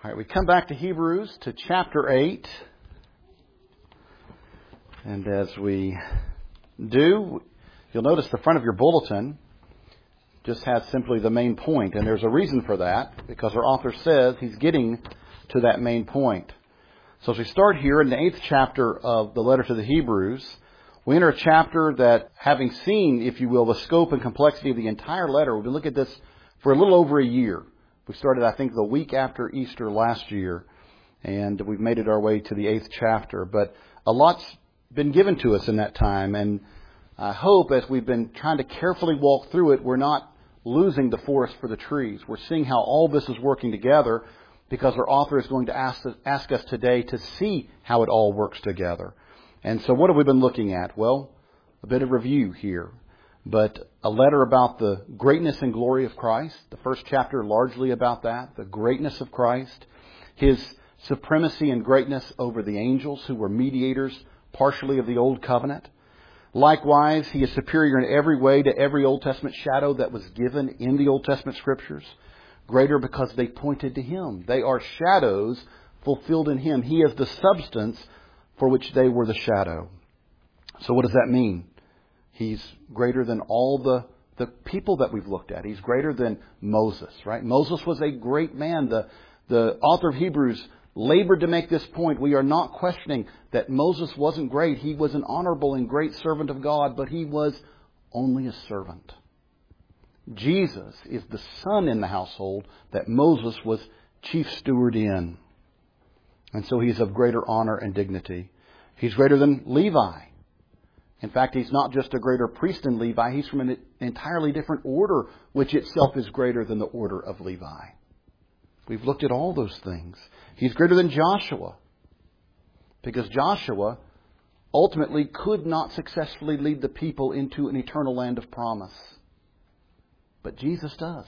All right, we come back to Hebrews, to chapter 8. And as we do, you'll notice the front of your bulletin just has simply the main point. And there's a reason for that, because our author says he's getting to that main point. So as we start here in the 8th chapter of the letter to the Hebrews, we enter a chapter that, having seen, if you will, the scope and complexity of the entire letter, we've been looking at this for a little over a year. We started, I think, the week after Easter last year, and we've made it our way to the 8th chapter. But a lot's been given to us in that time, and I hope as we've been trying to carefully walk through it, we're not losing the forest for the trees. We're seeing how all this is working together, because our author is going to ask us today to see how it all works together. And so what have we been looking at? Well, a bit of review here. But a letter about the greatness and glory of Christ. The first chapter largely about that, the greatness of Christ. His supremacy and greatness over the angels who were mediators partially of the Old Covenant. Likewise, He is superior in every way to every Old Testament shadow that was given in the Old Testament Scriptures. Greater because they pointed to Him. They are shadows fulfilled in Him. He is the substance for which they were the shadow. So what does that mean? He's greater than all the people that we've looked at. He's greater than Moses, right? Moses was a great man. The author of Hebrews labored to make this point. We are not questioning that Moses wasn't great. He was an honorable and great servant of God, but he was only a servant. Jesus is the son in the household that Moses was chief steward in. And so he's of greater honor and dignity. He's greater than Levi. In fact, he's not just a greater priest than Levi. He's from an entirely different order, which itself is greater than the order of Levi. We've looked at all those things. He's greater than Joshua, because Joshua ultimately could not successfully lead the people into an eternal land of promise. But Jesus does.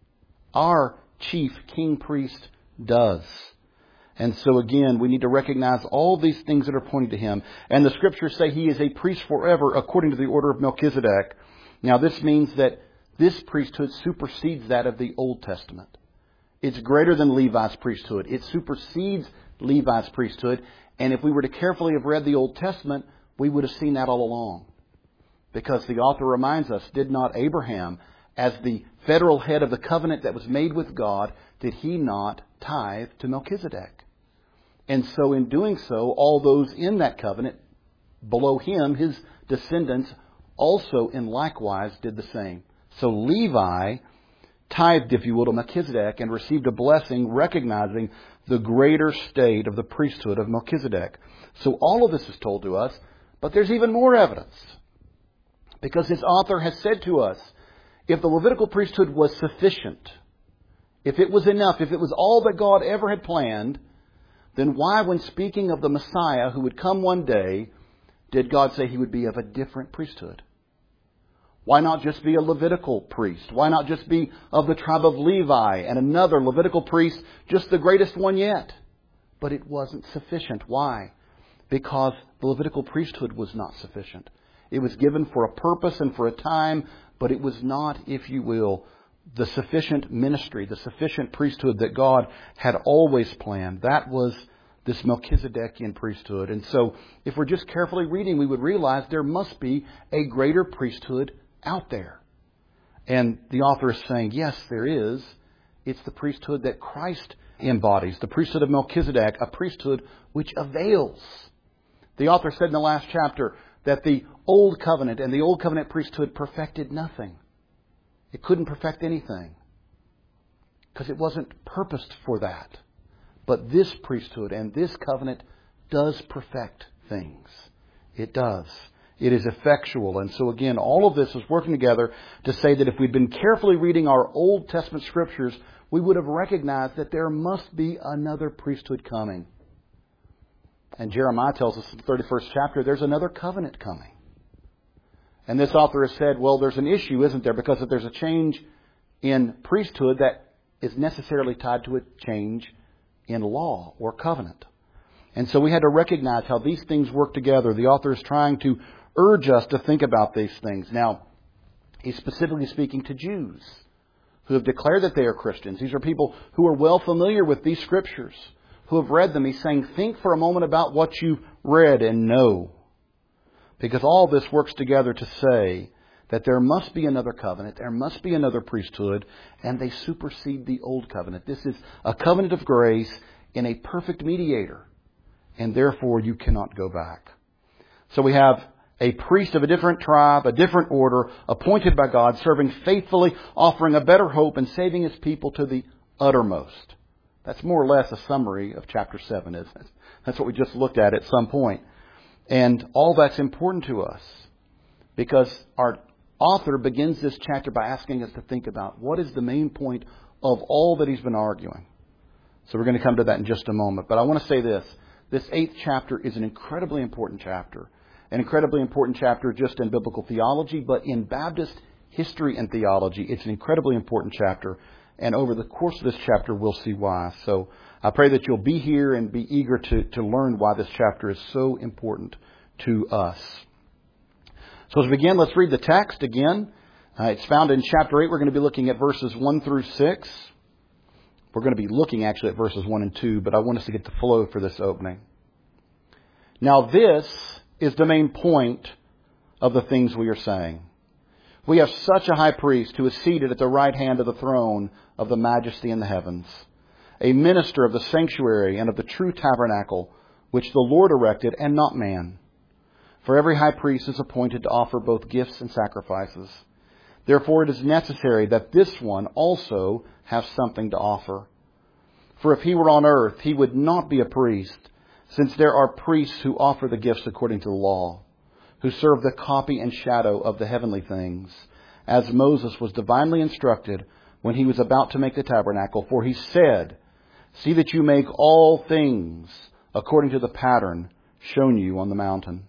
Our chief king priest does. And so again, we need to recognize all these things that are pointing to Him. And the Scriptures say He is a priest forever according to the order of Melchizedek. Now this means that this priesthood supersedes that of the Old Testament. It's greater than Levi's priesthood. It supersedes Levi's priesthood. And if we were to carefully have read the Old Testament, we would have seen that all along. Because the author reminds us, did not Abraham, as the federal head of the covenant that was made with God, did he not tithe to Melchizedek? And so in doing so, all those in that covenant below him, his descendants, also in likewise did the same. So Levi tithed, if you will, to Melchizedek and received a blessing recognizing the greater state of the priesthood of Melchizedek. So all of this is told to us, but there's even more evidence. Because his author has said to us, if the Levitical priesthood was sufficient, if it was enough, if it was all that God ever had planned, then why, when speaking of the Messiah who would come one day, did God say He would be of a different priesthood? Why not just be a Levitical priest? Why not just be of the tribe of Levi and another Levitical priest, just the greatest one yet? But it wasn't sufficient. Why? Because the Levitical priesthood was not sufficient. It was given for a purpose and for a time, but it was not, if you will, the sufficient ministry, the sufficient priesthood that God had always planned. That was this Melchizedekian priesthood. And so, if we're just carefully reading, we would realize there must be a greater priesthood out there. And the author is saying, yes, there is. It's the priesthood that Christ embodies, the priesthood of Melchizedek, a priesthood which avails. The author said in the last chapter that the Old Covenant and the Old Covenant priesthood perfected nothing. It couldn't perfect anything because it wasn't purposed for that. But this priesthood and this covenant does perfect things. It does. It is effectual. And so again, all of this is working together to say that if we'd been carefully reading our Old Testament Scriptures, we would have recognized that there must be another priesthood coming. And Jeremiah tells us in the 31st chapter, there's another covenant coming. And this author has said, well, there's an issue, isn't there? Because if there's a change in priesthood, that is necessarily tied to a change in law or covenant. And so we had to recognize how these things work together. The author is trying to urge us to think about these things. Now, he's specifically speaking to Jews who have declared that they are Christians. These are people who are well familiar with these Scriptures, who have read them. He's saying, think for a moment about what you've read and know. Because all this works together to say that there must be another covenant, there must be another priesthood, and they supersede the old covenant. This is a covenant of grace in a perfect mediator, and therefore you cannot go back. So we have a priest of a different tribe, a different order, appointed by God, serving faithfully, offering a better hope, and saving His people to the uttermost. That's more or less a summary of chapter 7, isn't it? That's what we just looked at some point. And all that's important to us because our author begins this chapter by asking us to think about what is the main point of all that he's been arguing. So we're going to come to that in just a moment. But I want to say this. This 8th chapter is an incredibly important chapter. An incredibly important chapter just in biblical theology, but in Baptist history and theology, it's an incredibly important chapter. And over the course of this chapter, we'll see why. So I pray that you'll be here and be eager to learn why this chapter is so important to us. So as we begin, let's read the text again. It's found in chapter 8. We're going to be looking at verses 1 through 6. We're going to be looking actually at verses 1 and 2, but I want us to get the flow for this opening. Now this is the main point of the things we are saying. We have such a high priest who is seated at the right hand of the throne of the majesty in the heavens, a minister of the sanctuary and of the true tabernacle, which the Lord erected and not man. For every high priest is appointed to offer both gifts and sacrifices. Therefore it is necessary that this one also have something to offer. For if he were on earth, he would not be a priest, since there are priests who offer the gifts according to the law, who serve the copy and shadow of the heavenly things, as Moses was divinely instructed when he was about to make the tabernacle. For he said, "See that you make all things according to the pattern shown you on the mountain."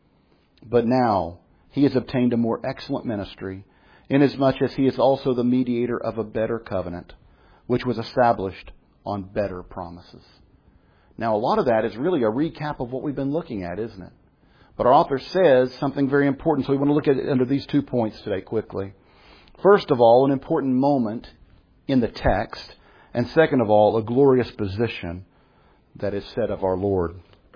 But now he has obtained a more excellent ministry, inasmuch as he is also the mediator of a better covenant, which was established on better promises. Now, a lot of that is really a recap of what we've been looking at, isn't it? But our author says something very important, so we want to look at it under these 2 points today quickly. First of all, an important moment in the text, and second of all, a glorious position that is said of our Lord.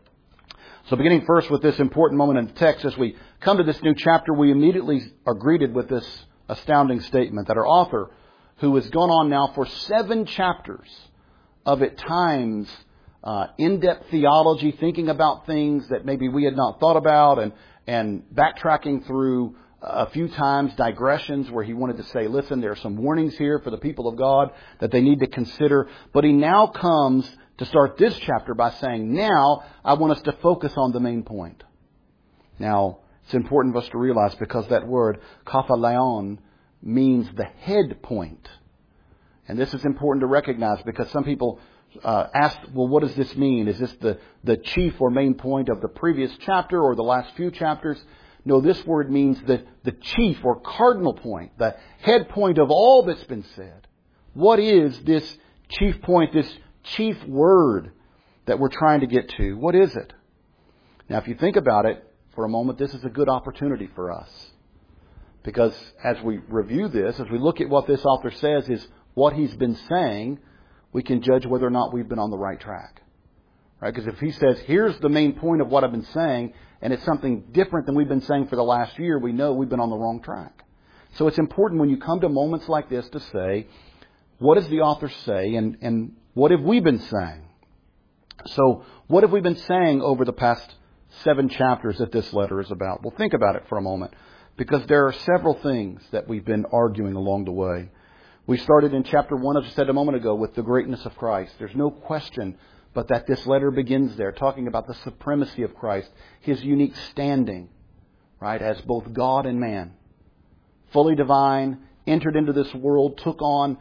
So beginning first with this important moment in the text, as we come to this new chapter, we immediately are greeted with this astounding statement that our author, who has gone on now for 7 chapters of at times in-depth theology, thinking about things that maybe we had not thought about, and backtracking through a few times digressions where he wanted to say, listen, there are some warnings here for the people of God that they need to consider. But he now comes to start this chapter by saying, now I want us to focus on the main point. Now, it's important for us to realize because that word, kaphaleon, means the head point. And this is important to recognize because some people ask, well, what does this mean? Is this the chief or main point of the previous chapter or the last few chapters? No, this word means the chief or cardinal point, the head point of all that's been said. What is this chief point, this chief word that we're trying to get to? What is it? Now, if you think about it for a moment, this is a good opportunity for us. Because as we review this, as we look at what this author says is what he's been saying, we can judge whether or not we've been on the right track. Right? Because if he says, here's the main point of what I've been saying, and it's something different than we've been saying for the last year, we know we've been on the wrong track. So it's important when you come to moments like this to say, what does the author say, and what have we been saying? So what have we been saying over the past 7 chapters that this letter is about? Well, think about it for a moment, because there are several things that we've been arguing along the way. We started in chapter 1, as I said a moment ago, with the greatness of Christ. There's no question but that this letter begins there, talking about the supremacy of Christ, His unique standing, right, as both God and man. Fully divine, entered into this world, took on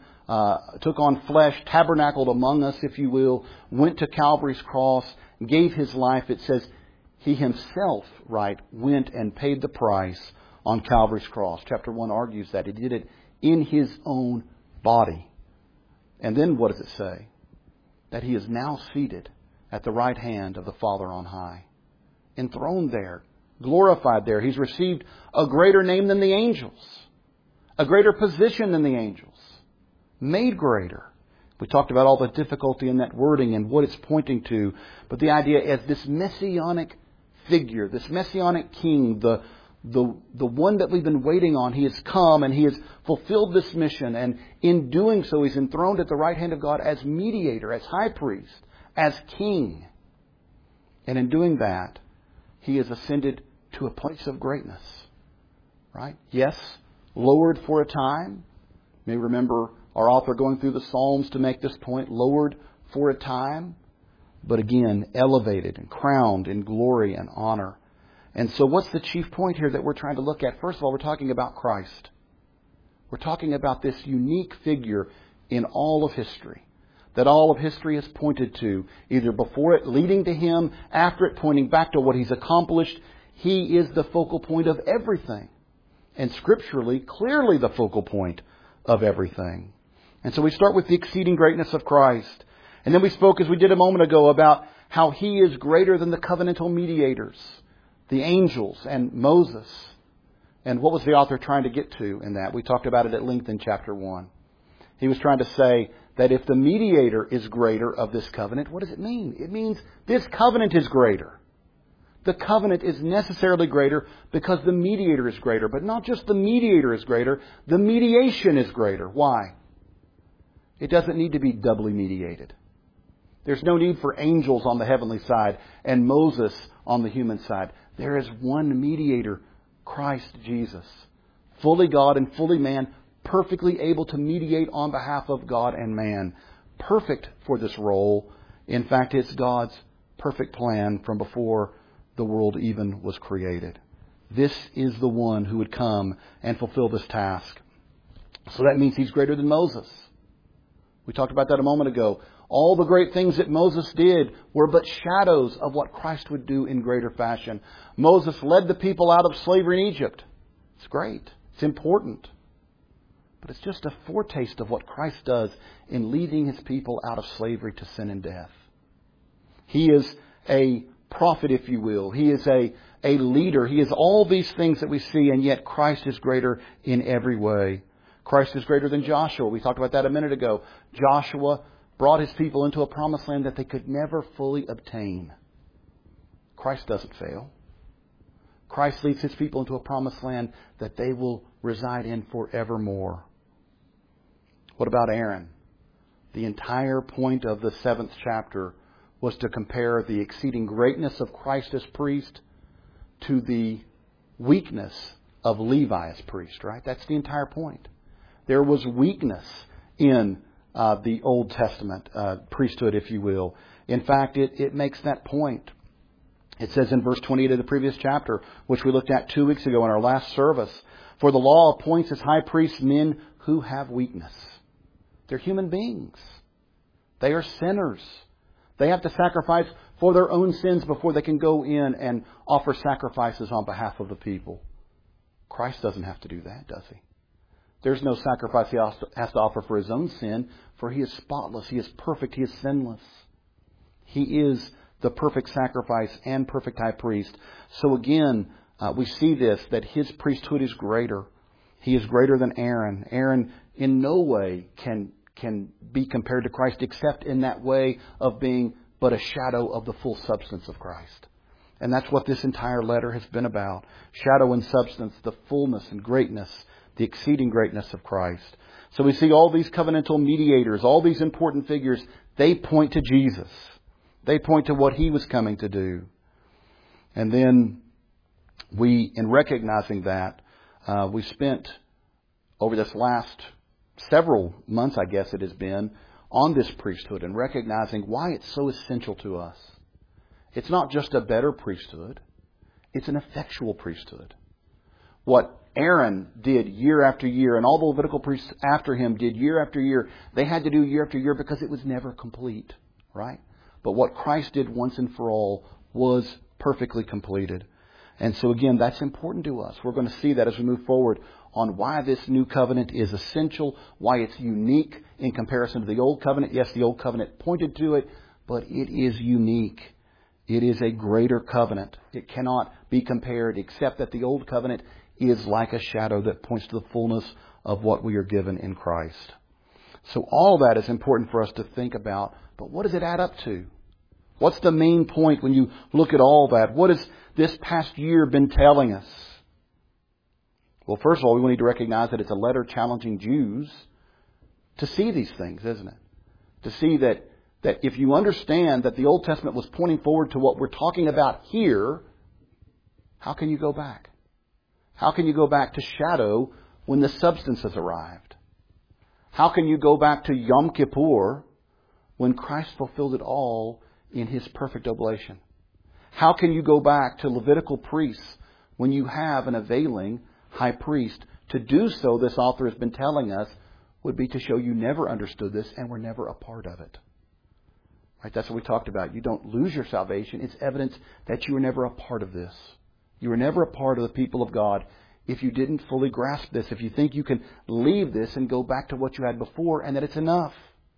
flesh, tabernacled among us, if you will, went to Calvary's cross, gave His life. It says He Himself, right, went and paid the price on Calvary's cross. Chapter 1 argues that He did it in His own body. And then what does it say? That He is now seated at the right hand of the Father on high. Enthroned there, glorified there. He's received a greater name than the angels. A greater position than the angels. made greater. We talked about all the difficulty in that wording and what it's pointing to. But the idea is this messianic figure, this messianic king, the one that we've been waiting on, He has come and He has fulfilled this mission. And in doing so, He's enthroned at the right hand of God as mediator, as high priest, as king. And in doing that, He has ascended to a place of greatness. Right? Yes, lowered for a time. You may remember our author going through the Psalms to make this point. Lowered for a time, but again, elevated and crowned in glory and honor. And so what's the chief point here that we're trying to look at? First of all, we're talking about Christ. We're talking about this unique figure in all of history, that all of history has pointed to, either before it, leading to Him, after it, pointing back to what He's accomplished. He is the focal point of everything. And scripturally, clearly the focal point of everything. And so we start with the exceeding greatness of Christ. And then we spoke, as we did a moment ago, about how He is greater than the covenantal mediators, the angels and Moses. And what was the author trying to get to in that? We talked about it at length in chapter 1. He was trying to say that if the mediator is greater of this covenant, what does it mean? It means this covenant is greater. The covenant is necessarily greater because the mediator is greater. But not just the mediator is greater, the mediation is greater. Why? It doesn't need to be doubly mediated. There's no need for angels on the heavenly side and Moses on the human side. There is one mediator, Christ Jesus, fully God and fully man, perfectly able to mediate on behalf of God and man. Perfect for this role. In fact, it's God's perfect plan from before the world even was created. This is the one who would come and fulfill this task. So that means He's greater than Moses. We talked about that a moment ago. All the great things that Moses did were but shadows of what Christ would do in greater fashion. Moses led the people out of slavery in Egypt. It's great. It's important. But it's just a foretaste of what Christ does in leading His people out of slavery to sin and death. He is a prophet, if you will. He is a leader. He is all these things that we see, and yet Christ is greater in every way. Christ is greater than Joshua. We talked about that a minute ago. Joshua brought his people into a promised land that they could never fully obtain. Christ doesn't fail. Christ leads His people into a promised land that they will reside in forevermore. What about Aaron? The entire point of the 7th chapter was to compare the exceeding greatness of Christ as priest to the weakness of Levi as priest, right? That's the entire point. There was weakness in the Old Testament priesthood, if you will. In fact, it makes that point. It says in verse 28 of the previous chapter, which we looked at 2 weeks ago in our last service, for the law appoints as high priests men who have weakness. They're human beings. They are sinners. They have to sacrifice for their own sins before they can go in and offer sacrifices on behalf of the people. Christ doesn't have to do that, does He? There's no sacrifice He has to offer for His own sin, for He is spotless, He is perfect, He is sinless. He is the perfect sacrifice and perfect high priest. So again, we see this, that His priesthood is greater. He is greater than Aaron. Aaron in no way can be compared to Christ except in that way of being but a shadow of the full substance of Christ. And that's what this entire letter has been about. Shadow and substance, the fullness and greatness, the exceeding greatness of Christ. So we see all these covenantal mediators, all these important figures, they point to Jesus. They point to what He was coming to do. And then we, in recognizing that, we spent over this last several months, I guess it has been, on this priesthood and recognizing why it's so essential to us. It's not just a better priesthood. It's an effectual priesthood. What Aaron did year after year, and all the Levitical priests after him did year after year, they had to do year after year because it was never complete, right? But what Christ did once and for all was perfectly completed. And so again, that's important to us. We're going to see that as we move forward on why this new covenant is essential, why it's unique in comparison to the Old Covenant. Yes, the Old Covenant pointed to it, but it is unique. It is a greater covenant. It cannot be compared except that the Old Covenant is like a shadow that points to the fullness of what we are given in Christ. So all that is important for us to think about. But what does it add up to? What's the main point when you look at all that? What has this past year been telling us? Well, first of all, we need to recognize that it's a letter challenging Jews to see these things, isn't it? To see that if you understand that the Old Testament was pointing forward to what we're talking about here, how can you go back? How can you go back to shadow when the substance has arrived? How can you go back to Yom Kippur when Christ fulfilled it all in His perfect oblation? How can you go back to Levitical priests when you have an availing high priest? To do so, this author has been telling us, would be to show you never understood this and were never a part of it. Right? That's what we talked about. You don't lose your salvation. It's evidence that you were never a part of this. You were never a part of the people of God if you didn't fully grasp this, if you think you can leave this and go back to what you had before and that it's enough.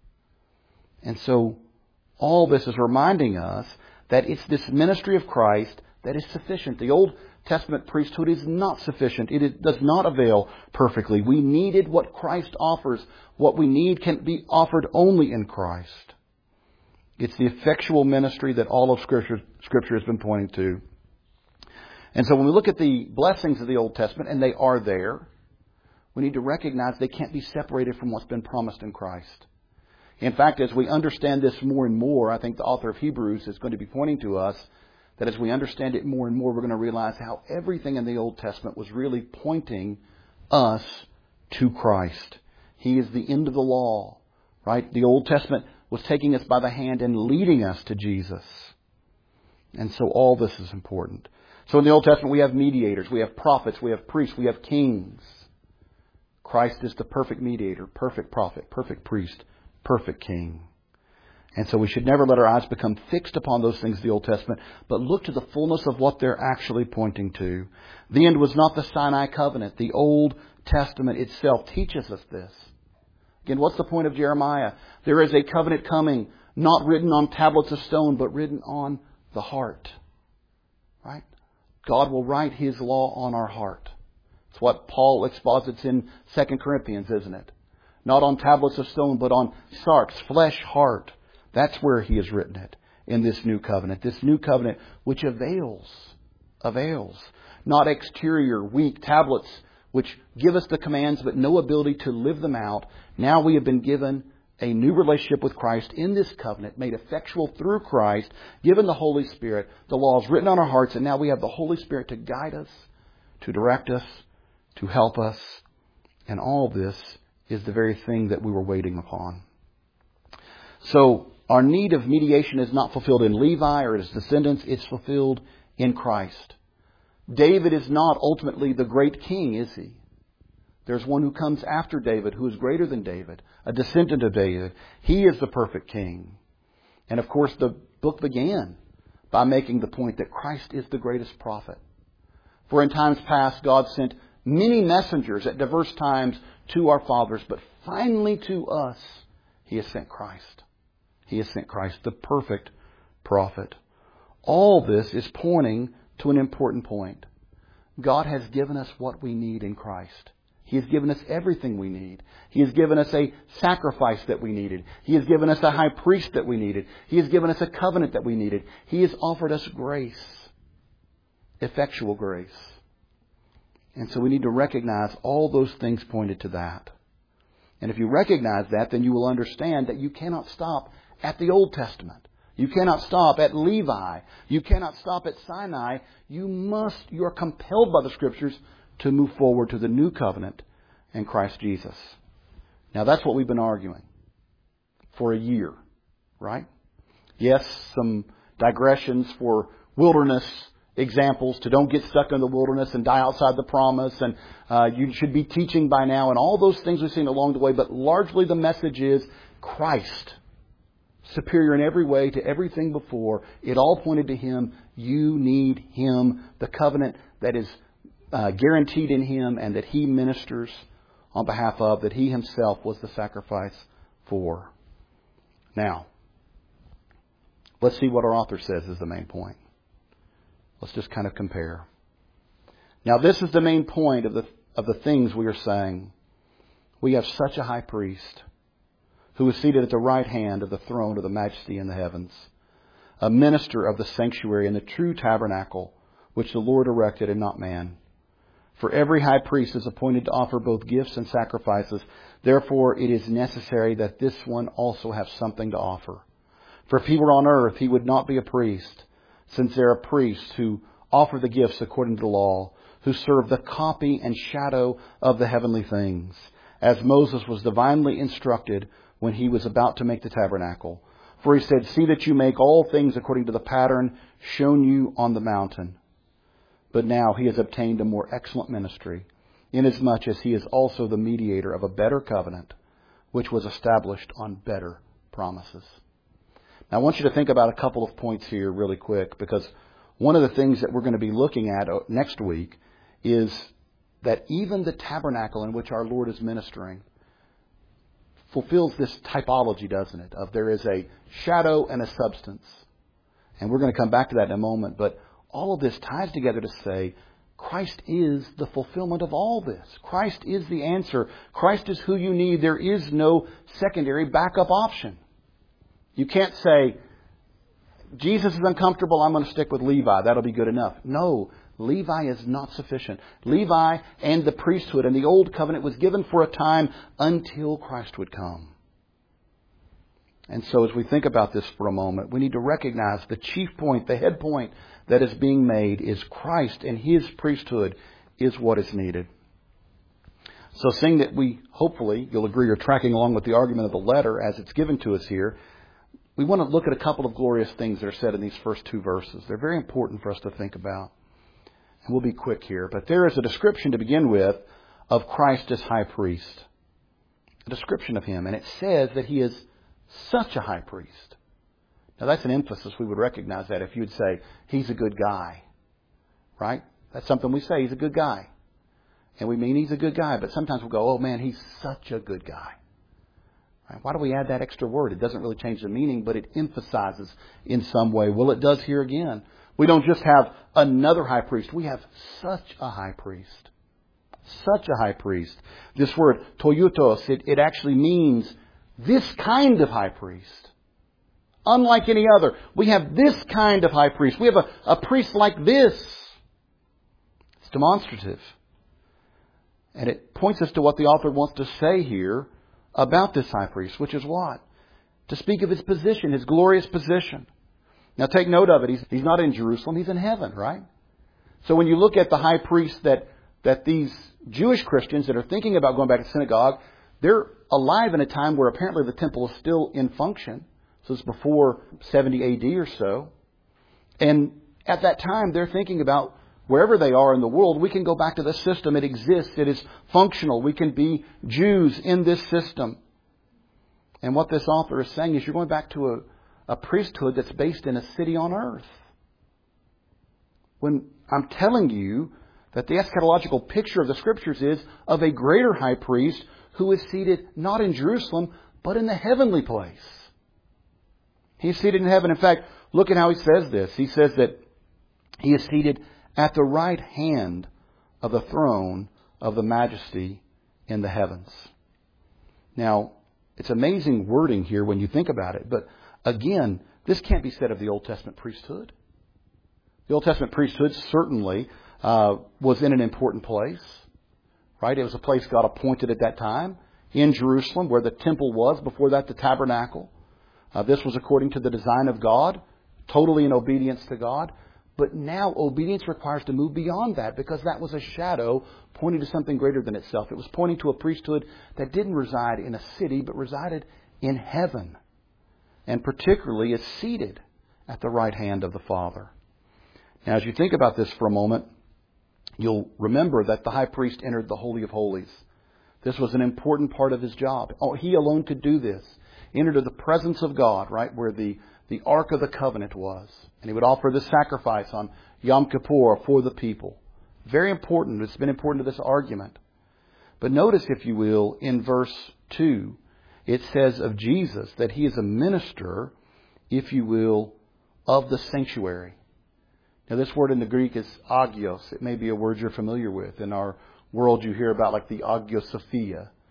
And so all this is reminding us that it's this ministry of Christ that is sufficient. The Old Testament priesthood is not sufficient. It does not avail perfectly. We needed what Christ offers. What we need can be offered only in Christ. It's the effectual ministry that all of Scripture has been pointing to. And so when we look at the blessings of the Old Testament, and they are there, we need to recognize they can't be separated from what's been promised in Christ. In fact, as we understand this more and more, I think the author of Hebrews is going to be pointing to us that as we understand it more and more, we're going to realize how everything in the Old Testament was really pointing us to Christ. He is the end of the law, right? The Old Testament was taking us by the hand and leading us to Jesus. And so all this is important. So in the Old Testament, we have mediators, we have prophets, we have priests, we have kings. Christ is the perfect mediator, perfect prophet, perfect priest, perfect king. And so we should never let our eyes become fixed upon those things of the Old Testament, but look to the fullness of what they're actually pointing to. The end was not the Sinai covenant. The Old Testament itself teaches us this. Again, what's the point of Jeremiah? There is a covenant coming, not written on tablets of stone, but written on the heart. Right? God will write His law on our heart. It's what Paul exposits in 2 Corinthians, isn't it? Not on tablets of stone, but on sarx, flesh, heart. That's where He has written it in this new covenant. This new covenant which avails. Not exterior, weak tablets which give us the commands but no ability to live them out. Now we have been given a new relationship with Christ in this covenant, made effectual through Christ, given the Holy Spirit. The law is written on our hearts, and now we have the Holy Spirit to guide us, to direct us, to help us. And all this is the very thing that we were waiting upon. So our need of mediation is not fulfilled in Levi or his descendants. It's fulfilled in Christ. David is not ultimately the great king, is he? There's one who comes after David who is greater than David, a descendant of David. He is the perfect king. And of course, the book began by making the point that Christ is the greatest prophet. For in times past, God sent many messengers at diverse times to our fathers, but finally to us, He has sent Christ. He has sent Christ, the perfect prophet. All this is pointing to an important point. God has given us what we need in Christ. He has given us everything we need. He has given us a sacrifice that we needed. He has given us a high priest that we needed. He has given us a covenant that we needed. He has offered us grace, effectual grace. And so we need to recognize all those things pointed to that. And if you recognize that, then you will understand that you cannot stop at the Old Testament. You cannot stop at Levi. You cannot stop at Sinai. You are compelled by the Scriptures to move forward to the new covenant in Christ Jesus. Now that's what we've been arguing for a year, right? Yes, some digressions for wilderness examples to don't get stuck in the wilderness and die outside the promise, and you should be teaching by now, and all those things we've seen along the way, but largely the message is Christ, superior in every way to everything before. It all pointed to Him. You need Him, the covenant that is guaranteed in Him and that He ministers on behalf of, that He Himself was the sacrifice for. Now, let's see what our author says is the main point. Let's just kind of compare. Now, this is the main point of the things we are saying. We have such a high priest. who is seated at the right hand of the throne of the Majesty in the heavens, a minister of the sanctuary and the true tabernacle, which the Lord erected and not man. For every high priest is appointed to offer both gifts and sacrifices. Therefore it is necessary that this one also have something to offer. For if he were on earth, he would not be a priest, since there are priests who offer the gifts according to the law, who serve the copy and shadow of the heavenly things, as Moses was divinely instructed when he was about to make the tabernacle. For he said, "See that you make all things according to the pattern shown you on the mountain." But now he has obtained a more excellent ministry, inasmuch as he is also the mediator of a better covenant, which was established on better promises. Now I want you to think about a couple of points here really quick, because one of the things that we're going to be looking at next week is that even the tabernacle in which our Lord is ministering fulfills this typology, doesn't it? Of there is a shadow and a substance. And we're going to come back to that in a moment. But all of this ties together to say Christ is the fulfillment of all this. Christ is the answer. Christ is who you need. There is no secondary backup option. You can't say, Jesus is uncomfortable, I'm going to stick with Levi. That'll be good enough. No, Levi is not sufficient. Levi and the priesthood and the old covenant was given for a time until Christ would come. And so as we think about this for a moment, we need to recognize the chief point, the head point that is being made is Christ and His priesthood is what is needed. So seeing that we, hopefully, you'll agree you're tracking along with the argument of the letter as it's given to us here, we want to look at a couple of glorious things that are said in these first two verses. They're very important for us to think about. And we'll be quick here. But there is a description to begin with of Christ as high priest. A description of Him. And it says that He is such a high priest. Now that's an emphasis. We would recognize that if you'd say, He's a good guy. Right? That's something we say. He's a good guy. And we mean He's a good guy. But sometimes we'll go, oh man, He's such a good guy. Right? Why do we add that extra word? It doesn't really change the meaning, but it emphasizes in some way. Well, it does here again. We don't just have another high priest. We have such a high priest. Such a high priest. This word, toiutos, it actually means this kind of high priest. Unlike any other. We have this kind of high priest. We have a priest like this. It's demonstrative. And it points us to what the author wants to say here about this high priest, which is what? To speak of His position, His glorious position. Now take note of it. He's not in Jerusalem. He's in heaven, right? So when you look at the high priest that these Jewish Christians that are thinking about going back to synagogue, they're alive in a time where apparently the temple is still in function. So it's before 70 AD or so. And at that time, they're thinking about wherever they are in the world, we can go back to the system. It exists. It is functional. We can be Jews in this system. And what this author is saying is you're going back to a priesthood that's based in a city on earth. When I'm telling you that the eschatological picture of the Scriptures is of a greater high priest who is seated not in Jerusalem, but in the heavenly place. He's seated in heaven. In fact, look at how he says this. He says that He is seated at the right hand of the throne of the Majesty in the heavens. Now, it's amazing wording here when you think about it. But again, this can't be said of the Old Testament priesthood. The Old Testament priesthood certainly was in an important place. Right? It was a place God appointed at that time in Jerusalem where the temple was. Before that, the tabernacle. This was according to the design of God, totally in obedience to God. But now obedience requires to move beyond that because that was a shadow pointing to something greater than itself. It was pointing to a priesthood that didn't reside in a city but resided in heaven. And particularly is seated at the right hand of the Father. Now as you think about this for a moment, you'll remember that the high priest entered the Holy of Holies. This was an important part of his job. Oh, he alone could do this. Entered the presence of God, right, where the Ark of the Covenant was. And he would offer the sacrifice on Yom Kippur for the people. Very important. It's been important to this argument. But notice, if you will, in verse 2, it says of Jesus that He is a minister, if you will, of the sanctuary. Now this word in the Greek is agios. It may be a word you're familiar with. In our world you hear about like the Agios Sophia,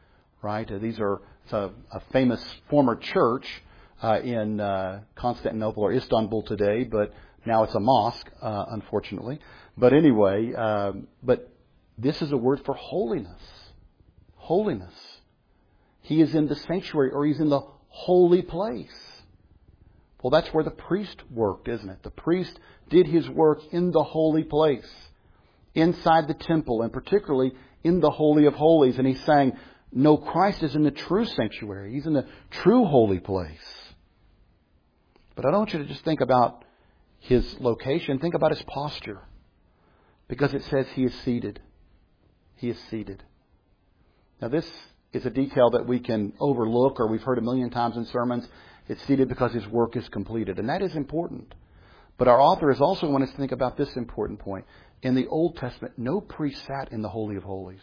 right? It's a famous former church in Constantinople or Istanbul today, but now it's a mosque, unfortunately. But anyway, but this is a word for holiness. Holiness. He is in the sanctuary, or He's in the holy place. Well, that's where the priest worked, isn't it? The priest did his work in the holy place, inside the temple, and particularly in the Holy of Holies. And he's saying, no, Christ is in the true sanctuary. He's in the true holy place. But I don't want you to just think about His location. Think about His posture. Because it says He is seated. He is seated. Now this is a detail that we can overlook, or we've heard a million times in sermons. It's seated because His work is completed. And that is important. But our author is also wanting us to think about this important point. In the Old Testament, no priest sat in the Holy of Holies.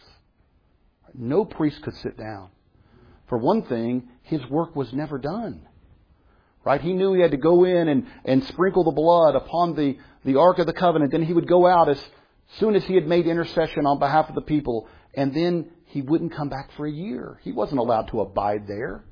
No priest could sit down. For one thing, his work was never done. Right? He knew he had to go in and sprinkle the blood upon the Ark of the Covenant. Then he would go out as soon as he had made intercession on behalf of the people. And then he wouldn't come back for a year. He wasn't allowed to abide there.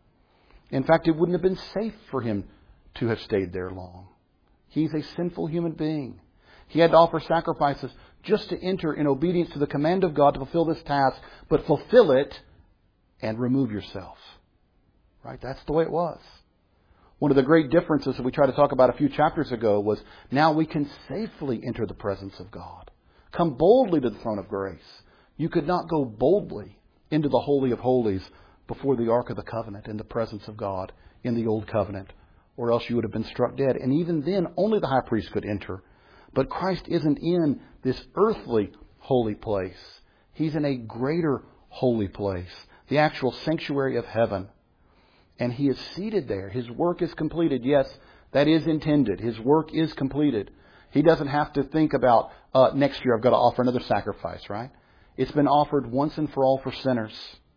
In fact, it wouldn't have been safe for him to have stayed there long. He's a sinful human being. He had to offer sacrifices just to enter in obedience to the command of God to fulfill this task, but fulfill it and remove yourself. Right? That's the way it was. One of the great differences that we tried to talk about a few chapters ago was now we can safely enter the presence of God. Come boldly to the throne of grace. You could not go boldly into the Holy of Holies before the Ark of the Covenant in the presence of God in the Old Covenant, or else you would have been struck dead. And even then, only the high priest could enter. But Christ isn't in this earthly holy place. He's in a greater holy place, the actual sanctuary of heaven. And He is seated there. His work is completed. Yes, that is intended. His work is completed. He doesn't have to think about, next year I've got to offer another sacrifice, right? It's been offered once and for all for sinners.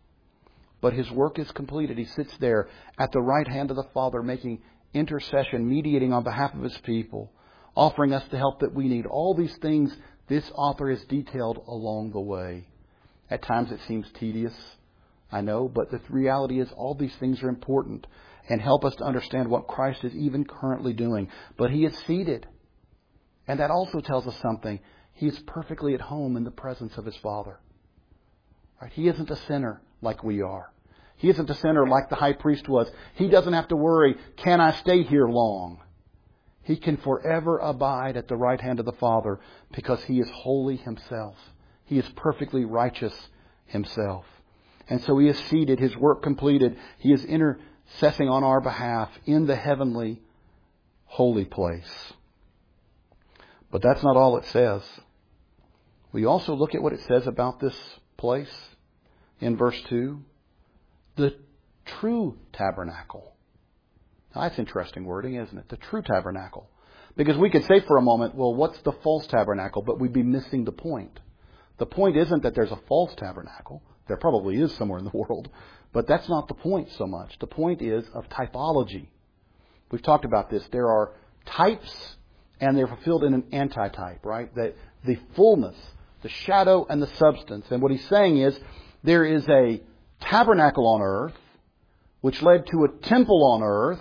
But His work is completed. He sits there at the right hand of the Father, making intercession, mediating on behalf of His people, offering us the help that we need. All these things this author has detailed along the way. At times it seems tedious, I know, but the reality is all these things are important and help us to understand what Christ is even currently doing. But He is seated. And that also tells us something. He is perfectly at home in the presence of His Father. Right? He isn't a sinner like we are. He isn't a sinner like the high priest was. He doesn't have to worry, can I stay here long? He can forever abide at the right hand of the Father because He is holy Himself. He is perfectly righteous Himself. And so He is seated, His work completed. He is intercessing on our behalf in the heavenly holy place. But that's not all it says. We also look at what it says about this place in verse 2. The true tabernacle. Now, that's interesting wording, isn't it? The true tabernacle. Because we could say for a moment, well, what's the false tabernacle? But we'd be missing the point. The point isn't that there's a false tabernacle. There probably is somewhere in the world. But that's not the point so much. The point is of typology. We've talked about this. There are types, and they're fulfilled in an antitype, right? The fullness, the shadow, and the substance. And what he's saying is, there is a tabernacle on earth, which led to a temple on earth,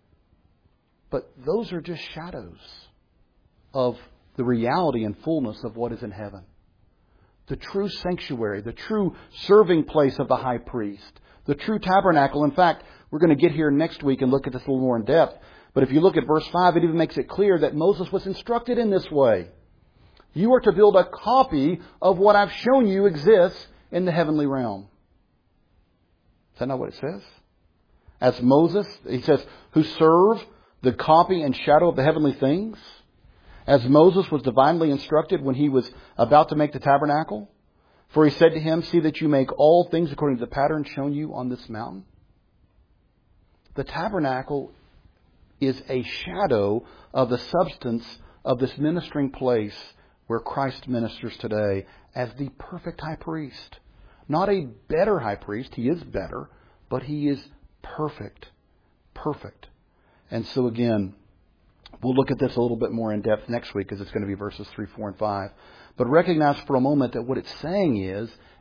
but those are just shadows of the reality and fullness of what is in heaven. The true sanctuary, the true serving place of the high priest, the true tabernacle. In fact, we're going to get here next week and look at this a little more in depth. But if you look at verse 5, it even makes it clear that Moses was instructed in this way. You are to build a copy of what I've shown you exists in the heavenly realm. Is that not what it says? As Moses, he says, who serve the copy and shadow of the heavenly things. As Moses was divinely instructed when he was about to make the tabernacle. For he said to him, see that you make all things according to the pattern shown you on this mountain. The tabernacle is a shadow of the substance of this ministering place where Christ ministers today as the perfect high priest. Not a better high priest. He is better, but He is perfect. Perfect. And so again, we'll look at this a little bit more in depth next week because it's going to be verses 3, 4, and 5. But recognize for a moment that what it's saying is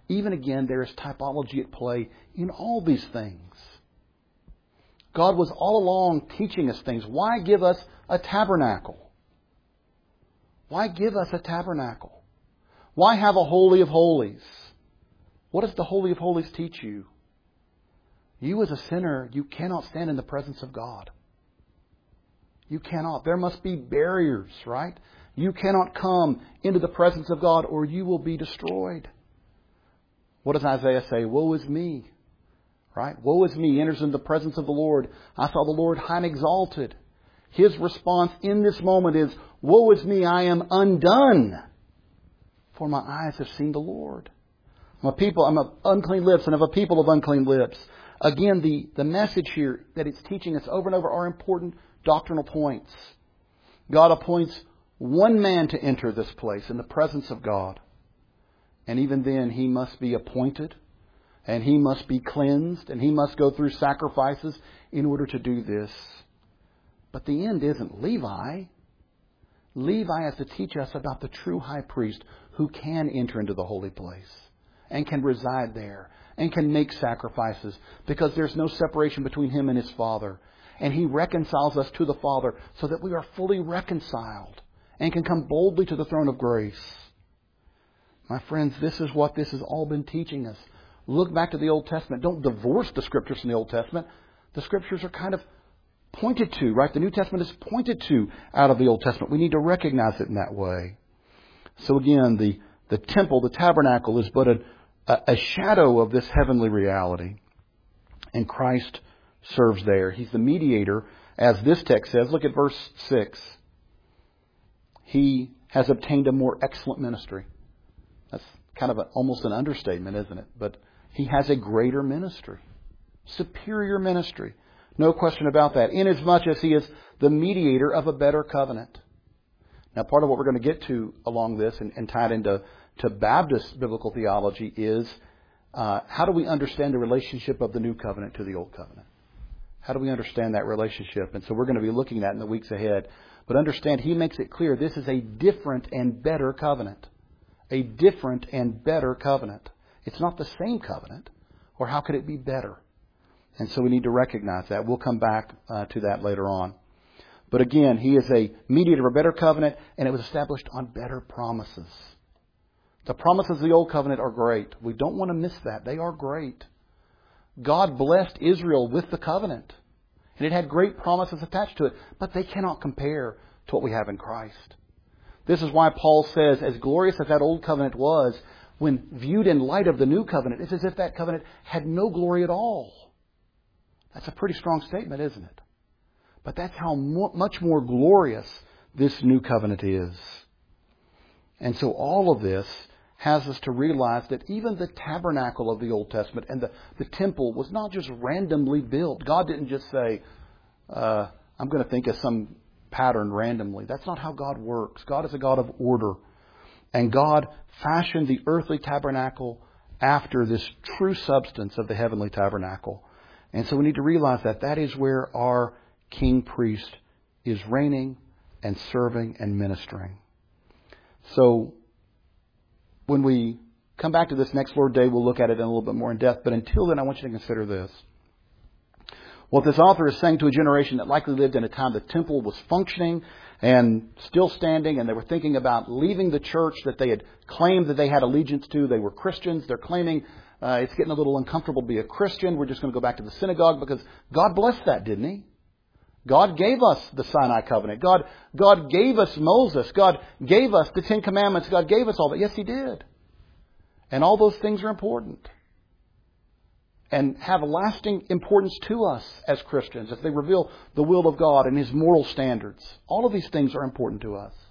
even again, there is typology at play in all these things. God was all along teaching us things. Why give us a tabernacle? Why give us a tabernacle? Why have a Holy of Holies? What does the Holy of Holies teach you? You as a sinner, you cannot stand in the presence of God. You cannot. There must be barriers, right? You cannot come into the presence of God or you will be destroyed. What does Isaiah say? Woe is me. Right? Woe is me, enters into the presence of the Lord. I saw the Lord high and exalted. His response in this moment is, woe is me, I am undone. For my eyes have seen the Lord. I'm of unclean lips and of a people of unclean lips. Again, the message here that it's teaching us over and over are important doctrinal points. God appoints one man to enter this place in the presence of God. And even then, he must be appointed. And he must be cleansed, and he must go through sacrifices in order to do this. But the end isn't Levi. Levi has to teach us about the true high priest who can enter into the holy place and can reside there and can make sacrifices because there's no separation between him and his Father. And he reconciles us to the Father so that we are fully reconciled and can come boldly to the throne of grace. My friends, this is what this has all been teaching us. Look back to the Old Testament. Don't divorce the Scriptures from the Old Testament. The Scriptures are kind of pointed to, right? The New Testament is pointed to out of the Old Testament. We need to recognize it in that way. So again, the temple, the tabernacle, is but a shadow of this heavenly reality. And Christ serves there. He's the mediator, as this text says. Look at verse 6. He has obtained a more excellent ministry. That's kind of almost an understatement, isn't it? But he has a greater ministry. Superior ministry. No question about that. Inasmuch as he is the mediator of a better covenant. Now, part of what we're going to get to along this and tie it into Baptist biblical theology is how do we understand the relationship of the new covenant to the old covenant? How do we understand that relationship? And so we're going to be looking at that in the weeks ahead. But understand, he makes it clear this is a different and better covenant. A different and better covenant. It's not the same covenant. Or how could it be better? And so we need to recognize that. We'll come back to that later on. But again, he is a mediator of a better covenant, and it was established on better promises. The promises of the old covenant are great. We don't want to miss that. They are great. God blessed Israel with the covenant. And it had great promises attached to it. But they cannot compare to what we have in Christ. This is why Paul says, as glorious as that old covenant was, when viewed in light of the new covenant, it's as if that covenant had no glory at all. That's a pretty strong statement, isn't it? But that's how much more glorious this new covenant is. And so all of this has us to realize that even the tabernacle of the Old Testament and the temple was not just randomly built. God didn't just say, I'm going to think of some pattern randomly. That's not how God works. God is a God of order. And God fashioned the earthly tabernacle after this true substance of the heavenly tabernacle. And so we need to realize that that is where our king priest is reigning and serving and ministering. So when we come back to this next Lord's Day, we'll look at it in a little bit more in depth. But until then, I want you to consider this. What this author is saying to a generation that likely lived in a time the temple was functioning and still standing, and they were thinking about leaving the church that they had claimed that they had allegiance to. They were Christians. They're claiming it's getting a little uncomfortable to be a Christian. We're just going to go back to the synagogue because God blessed that, didn't He? God gave us the Sinai covenant. God gave us Moses. God gave us the Ten Commandments. God gave us all that. Yes, He did. And all those things are important. And have a lasting importance to us as Christians as they reveal the will of God and His moral standards. All of these things are important to us.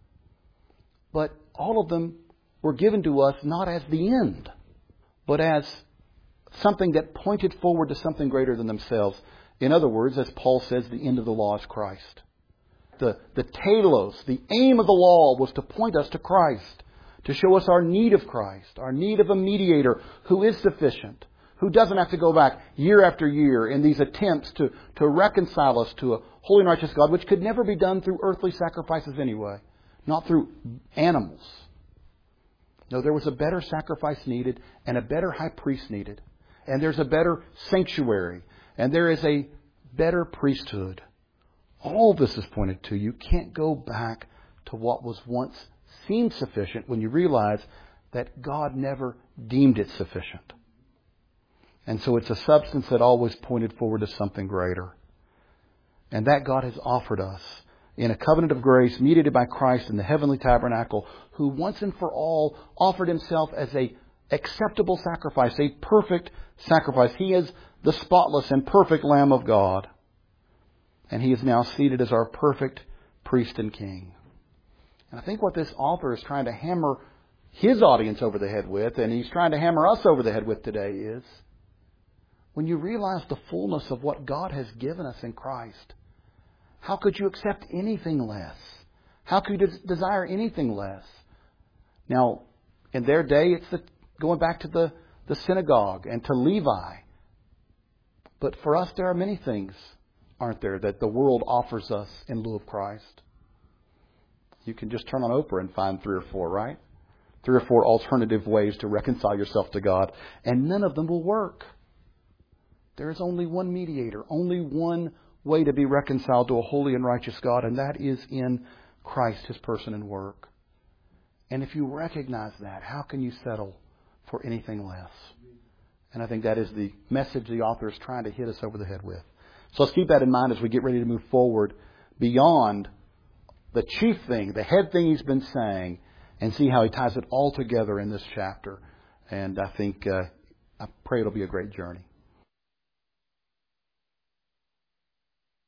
But all of them were given to us not as the end, but as something that pointed forward to something greater than themselves. In other words, as Paul says, the end of the law is Christ. The telos, the aim of the law was to point us to Christ, to show us our need of Christ, our need of a mediator who is sufficient, who doesn't have to go back year after year in these attempts to reconcile us to a holy and righteous God, which could never be done through earthly sacrifices anyway, not through animals. No, there was a better sacrifice needed and a better high priest needed. And there's a better sanctuary. And there is a better priesthood. All this is pointed to. You can't go back to what was once seemed sufficient when you realize that God never deemed it sufficient. And so it's a substance that always pointed forward to something greater. And that God has offered us in a covenant of grace mediated by Christ in the heavenly tabernacle, who once and for all offered Himself as a acceptable sacrifice, a perfect sacrifice. He is the spotless and perfect Lamb of God. And He is now seated as our perfect priest and king. And I think what this author is trying to hammer his audience over the head with, and he's trying to hammer us over the head with today, is when you realize the fullness of what God has given us in Christ, how could you accept anything less? How could you desire anything less? Now, in their day, it's going back to the synagogue and to Levi. But for us, there are many things, aren't there, that the world offers us in lieu of Christ. You can just turn on Oprah and find 3 or 4, right? 3 or 4 alternative ways to reconcile yourself to God, and none of them will work. There is only one mediator, only one way to be reconciled to a holy and righteous God, and that is in Christ, His person and work. And if you recognize that, how can you settle for anything less? And I think that is the message the author is trying to hit us over the head with. So let's keep that in mind as we get ready to move forward beyond the chief thing, the head thing he's been saying, and see how he ties it all together in this chapter. And I think, I pray it'll be a great journey.